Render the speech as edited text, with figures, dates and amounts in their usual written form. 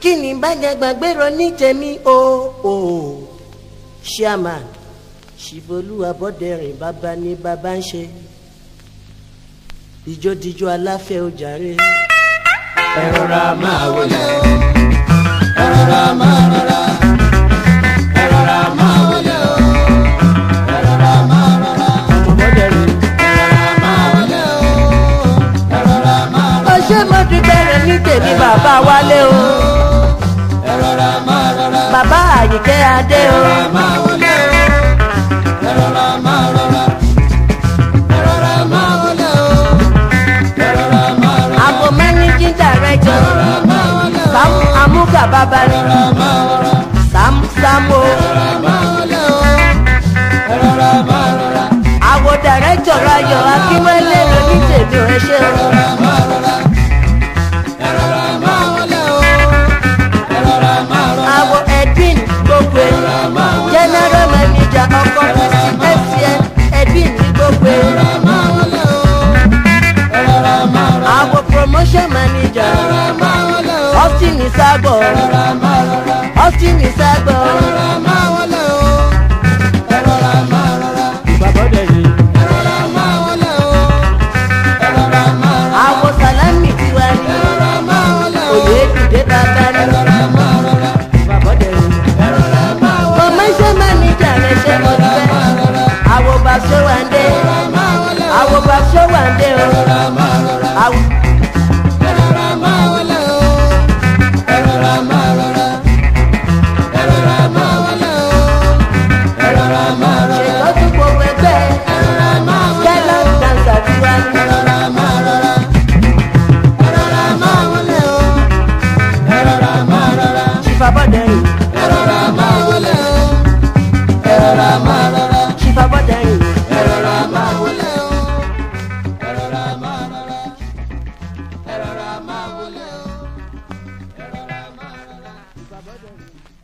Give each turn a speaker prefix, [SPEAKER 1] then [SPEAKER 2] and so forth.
[SPEAKER 1] kí ni bàjẹ́ gbàgbérò ní tèmi o chairman ṣìbolú Abọ́dẹrìn bàbá ní bàbá ń ṣe ìjódijó aláfẹ́ ojàre.
[SPEAKER 2] ẹ rọra máa wọlé o ẹ rọra máa rọra ẹ rọra máa wọlé o ẹ rọra máa rọra
[SPEAKER 1] Abọ́dẹrìn
[SPEAKER 2] ẹ rọra máa wọlé o ẹ rọra máa rọra.
[SPEAKER 1] ó ṣe mo ti bẹ̀rẹ̀ ní tèmi bàbá wálé o
[SPEAKER 2] ẹ rọra máa rọra
[SPEAKER 1] bàbá Àyìnkẹ́ Adé o.
[SPEAKER 2] ẹ rọra máa wọlé o ẹ rọra máa rọra ẹ rọra máa wọlé o ẹ rọra máa rọra.
[SPEAKER 1] Àgọ́ managing director Sam Amuga bàbá ni Sam o. Àgọ́ director Ayọ̀ Akínwélé lóní tèmi ò ṣe o. Àgọ́ Edwin Gbogbo general manager ọkọ̀ FCN Edwin Gbogbo. Àgọ́ promotion manager Austin Isagbo.